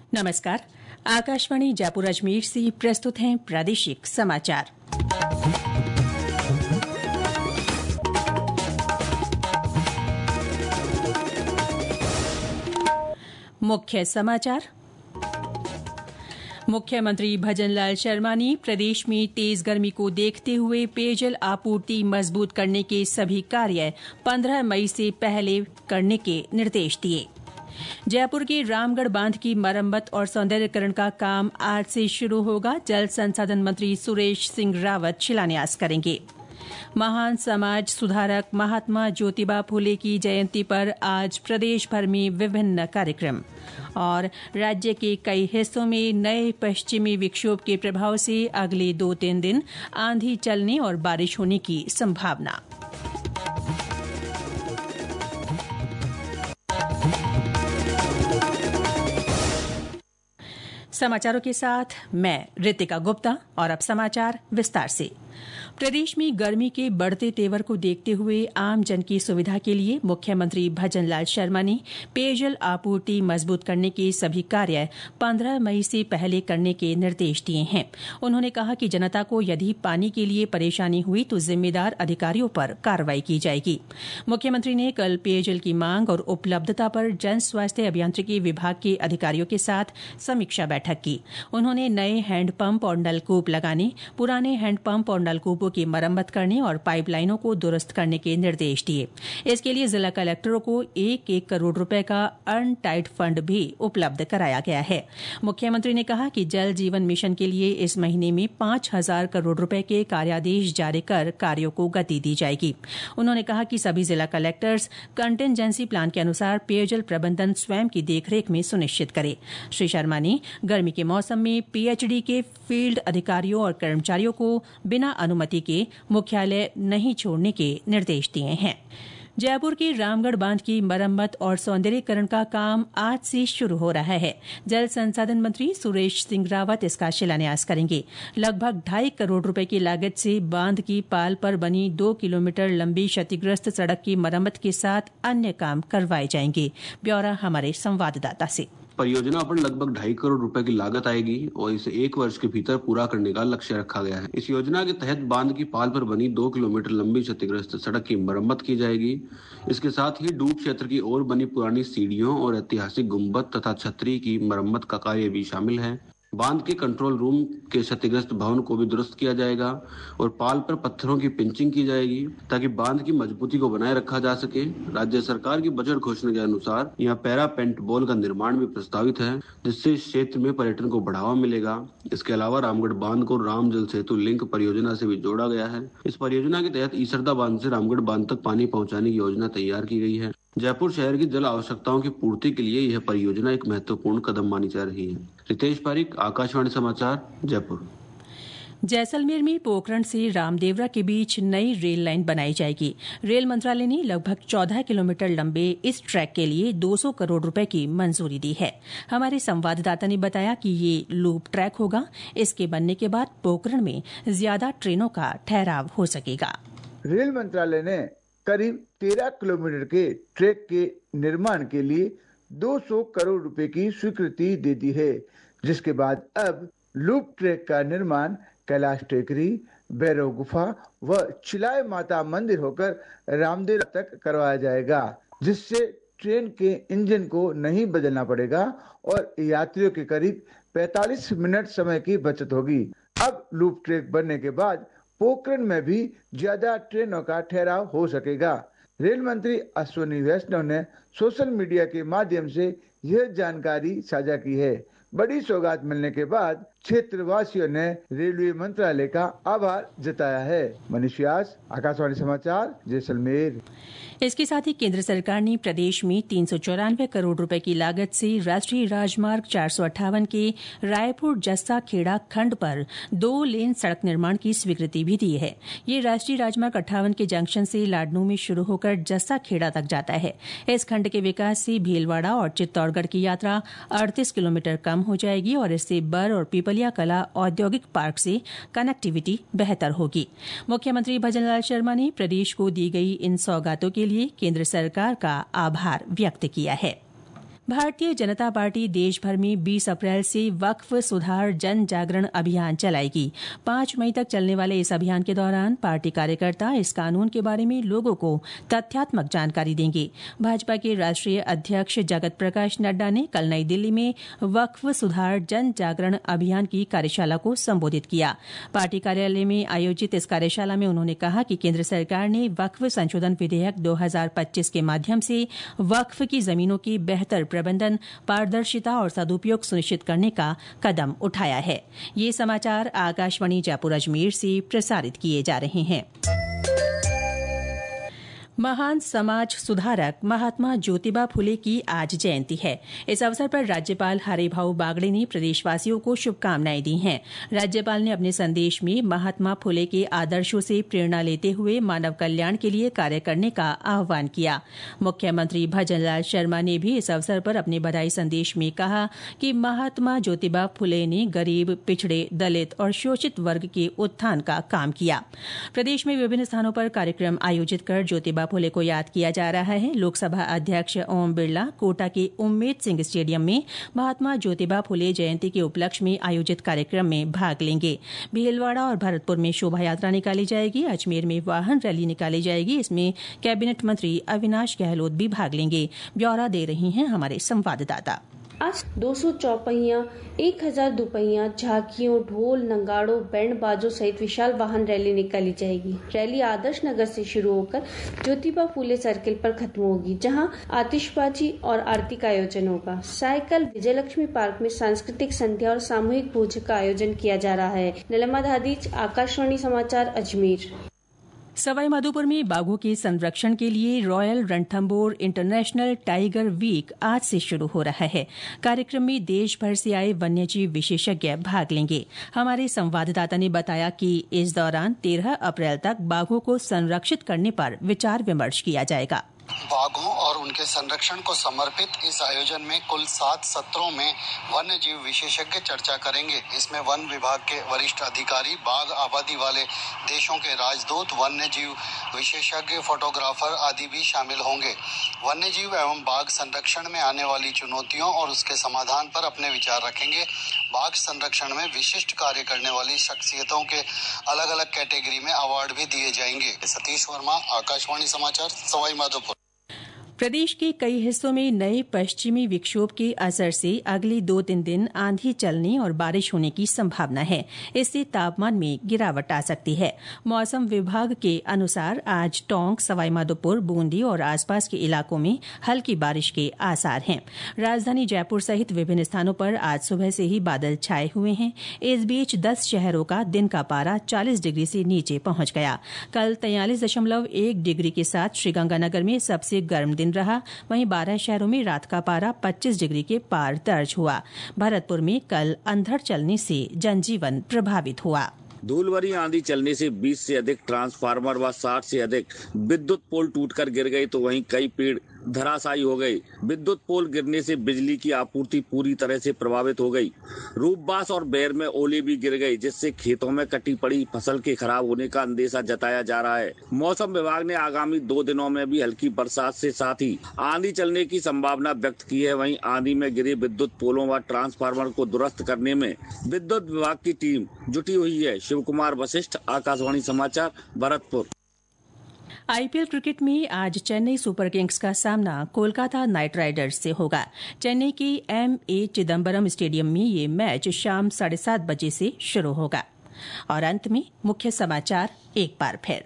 नमस्कार। आकाशवाणी जयपुर अजमेर से प्रस्तुत हैं प्रादेशिक समाचार। मुख्य समाचार। मुख्यमंत्री भजनलाल शर्मा ने प्रदेश में तेज गर्मी को देखते हुए पेयजल आपूर्ति मजबूत करने के सभी कार्य 15 मई से पहले करने के निर्देश दिए। जयपुर के रामगढ़ बांध की मरम्मत और सौंदर्यीकरण का काम आज से शुरू होगा। जल संसाधन मंत्री सुरेश सिंह रावत शिलान्यास करेंगे। महान समाज सुधारक महात्मा ज्योतिबा फुले की जयंती पर आज प्रदेश भर में विभिन्न कार्यक्रम। और राज्य के कई हिस्सों में नए पश्चिमी विक्षोभ के प्रभाव से अगले 2-3 दिन आंधी चलने और बारिश होने की संभावना। समाचारों के साथ मैं रितिका गुप्ता और अब समाचार विस्तार से। प्रदेश में गर्मी के बढ़ते तेवर को देखते हुए आम जन की सुविधा के लिए मुख्यमंत्री भजनलाल शर्मा ने पेयजल आपूर्ति मजबूत करने के सभी कार्य 15 मई से पहले करने के निर्देश दिए हैं। उन्होंने कहा कि जनता को यदि पानी के लिए परेशानी हुई तो जिम्मेदार अधिकारियों पर कार्रवाई की जाएगी। मुख्यमंत्री ने कल पेयजल की मांग और उपलब्धता पर जन स्वास्थ्य अभियांत्रिकी विभाग के अधिकारियों के साथ समीक्षा बैठक की। उन्होंने नए हैंडपंप और नलकूप लगाने, पुराने हैंडपंप और नलकूपों की मरम्मत करने और पाइपलाइनों को दुरुस्त करने के निर्देश दिए। इसके लिए जिला कलेक्टरों को 1-1 करोड़ रुपए का अनटाइड फंड भी उपलब्ध कराया गया है। मुख्यमंत्री ने कहा कि जल जीवन मिशन के लिए इस महीने में 5,000 करोड़ रुपए के कार्यादेश जारी कर कार्यों को गति दी जाएगी। उन्होंने कहा कि सभी जिला कलेक्टर्स कंटिजेंसी प्लान के अनुसार पेयजल प्रबंधन स्वयं की देखरेख में सुनिश्चित करें। श्री शर्मा ने गर्मी के मौसम में पीएचडी के फील्ड अधिकारियों और कर्मचारियों को बिना अनुमति के मुख्यालय नहीं छोड़ने के निर्देश दिए हैं। जयपुर के रामगढ़ बांध की मरम्मत और सौंदर्यीकरण का काम आज से शुरू हो रहा है। जल संसाधन मंत्री सुरेश सिंह रावत इसका शिलान्यास करेंगे। लगभग 2.5 करोड़ रुपए की लागत से बांध की पाल पर बनी 2 किलोमीटर लंबी क्षतिग्रस्त सड़क की मरम्मत के साथ अन्य काम करवाए जाएंगे। ब्यौरा हमारे संवाददाता से। परियोजना पर लगभग 2.5 करोड़ रुपए की लागत आएगी और इसे 1 वर्ष के भीतर पूरा करने का लक्ष्य रखा गया है। इस योजना के तहत बांध की पाल पर बनी 2 किलोमीटर लंबी क्षतिग्रस्त सड़क की मरम्मत की जाएगी। इसके साथ ही डूब क्षेत्र की ओर बनी पुरानी सीढ़ियों और ऐतिहासिक गुंबद तथा छतरी की मरम्मत का कार्य भी शामिल है। बांध के कंट्रोल रूम के क्षतिग्रस्त भवन को भी दुरुस्त किया जाएगा और पाल पर पत्थरों की पिंचिंग की जाएगी ताकि बांध की मजबूती को बनाए रखा जा सके। राज्य सरकार की बजट घोषणा के अनुसार यहाँ पैरा पेंटबॉल का निर्माण भी प्रस्तावित है, जिससे इस क्षेत्र में पर्यटन को बढ़ावा मिलेगा। इसके अलावा रामगढ़ बांध को राम जल सेतु लिंक परियोजना से भी जोड़ा गया है। इस परियोजना के तहत ईसरदा बांध से रामगढ़ बांध तक पानी पहुँचाने की योजना तैयार की गई है। जयपुर शहर की जल आवश्यकताओं की पूर्ति के लिए यह परियोजना एक महत्वपूर्ण कदम मानी जा रही है। रितेश पारिक, आकाशवाणी समाचार, जयपुर। जैसलमेर में पोखरण से रामदेवरा के बीच नई रेल लाइन बनाई जाएगी। रेल मंत्रालय ने लगभग 14 किलोमीटर लंबे इस ट्रैक के लिए 200 करोड़ रुपए की मंजूरी दी है। हमारे संवाददाता ने बताया कि ये लूप ट्रैक होगा। इसके बनने के बाद पोखरण में ज्यादा ट्रेनों का ठहराव हो सकेगा। रेल मंत्रालय ने करीब 13 किलोमीटर के ट्रैक के निर्माण के लिए 200 करोड़ रुपए की स्वीकृति दे दी है, जिसके बाद अब लूप ट्रैक का निर्माण कैलाश टेकरी, भैरव गुफा व चिलाय माता मंदिर होकर रामदेव तक करवाया जाएगा, जिससे ट्रेन के इंजन को नहीं बदलना पड़ेगा और यात्रियों के करीब 45 मिनट समय की बचत होगी। अब लूप ट्रैक बनने के बाद पोखरण में भी ज्यादा ट्रेनों का ठहराव हो सकेगा। रेल मंत्री अश्विनी वैष्णव ने सोशल मीडिया के माध्यम से यह जानकारी साझा की है। बड़ी सौगात मिलने के बाद क्षेत्रवासियों ने रेलवे मंत्रालय का आभार जताया है। मनीष व्यास, आकाशवाणी समाचार, जैसलमेर। इसके साथ ही केंद्र सरकार ने प्रदेश में 394 करोड़ रुपए की लागत से राष्ट्रीय राजमार्ग 458 के रायपुर जस्सा खेड़ा खंड पर 2 लेन सड़क निर्माण की स्वीकृति भी दी है। ये राष्ट्रीय राजमार्ग 58 के जंक्शन से लाडनू में शुरू होकर जस्सा खेड़ा तक जाता है। इस खंड के विकास से भीलवाड़ा और चित्तौड़गढ़ की यात्रा 38 किलोमीटर कम हो जाएगी और इससे बर और पिपलिया कला औद्योगिक पार्क से कनेक्टिविटी बेहतर होगी। मुख्यमंत्री भजनलाल शर्मा ने प्रदेश को दी गई इन सौगातों के लिए केंद्र सरकार का आभार व्यक्त किया है। भारतीय जनता पार्टी देश भर में 20 अप्रैल से वक्फ सुधार जन जागरण अभियान चलाएगी। 5 मई तक चलने वाले इस अभियान के दौरान पार्टी कार्यकर्ता इस कानून के बारे में लोगों को तथ्यात्मक जानकारी देंगे। भाजपा के राष्ट्रीय अध्यक्ष जगत प्रकाश नड्डा ने कल नई दिल्ली में वक्फ सुधार जन जागरण अभियान की कार्यशाला को संबोधित किया। पार्टी कार्यालय में आयोजित इस कार्यशाला में उन्होंने कहा कि केंद्र सरकार ने वक्फ संशोधन विधेयक 2025 के माध्यम से वक्फ की जमीनों की बेहतर प्रबंधन, पारदर्शिता और सदुपयोग सुनिश्चित करने का कदम उठाया है। ये समाचार आकाशवाणी जयपुर अजमेर से प्रसारित किए जा रहे हैं। महान समाज सुधारक महात्मा ज्योतिबा फुले की आज जयंती है। इस अवसर पर राज्यपाल हरिभाऊ बागड़े ने प्रदेशवासियों को शुभकामनाएं दी हैं। राज्यपाल ने अपने संदेश में महात्मा फुले के आदर्शों से प्रेरणा लेते हुए मानव कल्याण के लिए कार्य करने का आह्वान किया। मुख्यमंत्री भजनलाल शर्मा ने भी इस अवसर पर अपने बधाई संदेश में कहा कि महात्मा ज्योतिबा फुले ने गरीब, पिछड़े, दलित और शोषित वर्ग के उत्थान का काम किया। प्रदेश में विभिन्न स्थानों पर कार्यक्रम आयोजित कर ज्योतिबा फुले को याद किया जा रहा है। लोकसभा अध्यक्ष ओम बिरला कोटा के उम्मेद सिंह स्टेडियम में महात्मा ज्योतिबा फुले जयंती के उपलक्ष्य में आयोजित कार्यक्रम में भाग लेंगे। भीलवाड़ा और भरतपुर में शोभा यात्रा निकाली जाएगी। अजमेर में वाहन रैली निकाली जाएगी। इसमें कैबिनेट मंत्री अविनाश गहलोत भी भाग लेंगे। ब्यौरा दे रही हैं हमारे संवाददाता। आज 200 चौपहिया, 1000 दुपहिया, झांकियों, ढोल, नगाड़ों, बैंड बाजों सहित विशाल वाहन रैली निकाली जाएगी। रैली आदर्श नगर से शुरू होकर ज्योतिबा फुले सर्किल पर खत्म होगी, जहां आतिशबाजी और आरती का आयोजन होगा। सायकल विजयलक्ष्मी पार्क में सांस्कृतिक संध्या और सामूहिक भोज का आयोजन किया जा रहा है। नीलिमा धादीज, आकाशवाणी समाचार, अजमेर। सवाईमाधोपुर में बाघों के संरक्षण के लिए royal Ranthambore international tiger week आज से शुरू हो रहा है। कार्यक्रम में देश भर से आए वन्यजीव विशेषज्ञ भाग लेंगे। हमारे संवाददाता ने बताया कि इस दौरान 13 अप्रैल तक बाघों को संरक्षित करने पर विचार विमर्श किया जाएगा। बाघों और उनके संरक्षण को समर्पित इस आयोजन में कुल 7 सत्रों में वन्य जीव विशेषज्ञ चर्चा करेंगे। इसमें वन विभाग के वरिष्ठ अधिकारी, बाघ आबादी वाले देशों के राजदूत, वन्य जीव विशेषज्ञ, फोटोग्राफर आदि भी शामिल होंगे। वन्य जीव एवं बाघ संरक्षण में आने वाली चुनौतियों और उसके समाधान पर अपने विचार रखेंगे। बाघ संरक्षण में विशिष्ट कार्य करने वाली शख्सियतों के अलग अलग कैटेगरी में अवार्ड भी दिए जाएंगे। सतीश वर्मा, आकाशवाणी समाचार, सवाईमाधोपुर। प्रदेश के कई हिस्सों में नए पश्चिमी विक्षोभ के असर से अगले 2-3 दिन आंधी चलने और बारिश होने की संभावना है। इससे तापमान में गिरावट आ सकती है। मौसम विभाग के अनुसार आज टोंक, सवाईमाधोपुर, बूंदी और आसपास के इलाकों में हल्की बारिश के आसार हैं। राजधानी जयपुर सहित विभिन्न स्थानों पर आज सुबह से ही बादल छाए हुए हैं। इस बीच 10 शहरों का दिन का पारा 40 डिग्री से नीचे पहुंच गया। कल 43.1 डिग्री के साथ श्रीगंगानगर में सबसे गर्म दिन रहा। वहीं 12 शहरों में रात का पारा 25 डिग्री के पार दर्ज हुआ। भरतपुर में कल अंधड़ चलने से जनजीवन प्रभावित हुआ। धूल भरी आंधी चलने से 20 से अधिक ट्रांसफार्मर व 60 से अधिक विद्युत पोल टूटकर गिर गए, तो वहीं कई पेड़ धराशायी हो गए। विद्युत पोल गिरने से बिजली की आपूर्ति पूरी तरह से प्रभावित हो गई। रूपबास और बेर में ओले भी गिर गए, जिससे खेतों में कटी पड़ी फसल के खराब होने का अंदेशा जताया जा रहा है। मौसम विभाग ने आगामी 2 दिनों में भी हल्की बरसात से साथ ही आंधी चलने की संभावना व्यक्त की है। वहीं आंधी में गिरे विद्युत पोलों व ट्रांसफार्मर को दुरुस्त करने में विद्युत विभाग की टीम जुटी हुई है। शिव कुमार वशिष्ठ, आकाशवाणी समाचार, भरतपुर। आईपीएल क्रिकेट में आज चेन्नई सुपर किंग्स का सामना कोलकाता नाइट राइडर्स से होगा। चेन्नई के एमए चिदम्बरम स्टेडियम में ये मैच शाम 7:30 बजे से शुरू होगा। और अंत में मुख्य समाचार एक बार फिर।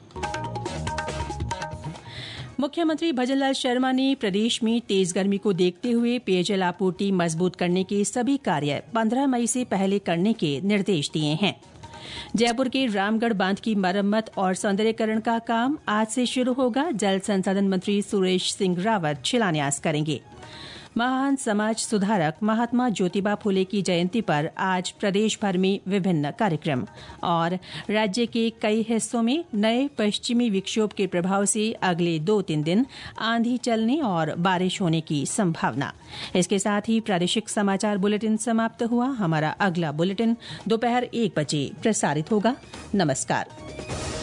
मुख्यमंत्री भजनलाल शर्मा ने प्रदेश में तेज गर्मी को देखते हुए पेयजल आपूर्ति मजबूत करने के सभी कार्य 15 मई से पहले करने के निर्देश दिए हैं। जयपुर के रामगढ़ बांध की मरम्मत और सौंदर्यीकरण का काम आज से शुरू होगा। जल संसाधन मंत्री सुरेश सिंह रावत शिलान्यास करेंगे। महान समाज सुधारक महात्मा ज्योतिबा फुले की जयंती पर आज प्रदेश भर में विभिन्न कार्यक्रम। और राज्य के कई हिस्सों में नए पश्चिमी विक्षोभ के प्रभाव से अगले 2-3 दिन आंधी चलने और बारिश होने की संभावना। इसके साथ ही प्रादेशिक समाचार बुलेटिन समाप्त हुआ। हमारा अगला बुलेटिन दोपहर 1 बजे प्रसारित होगा। नमस्कार।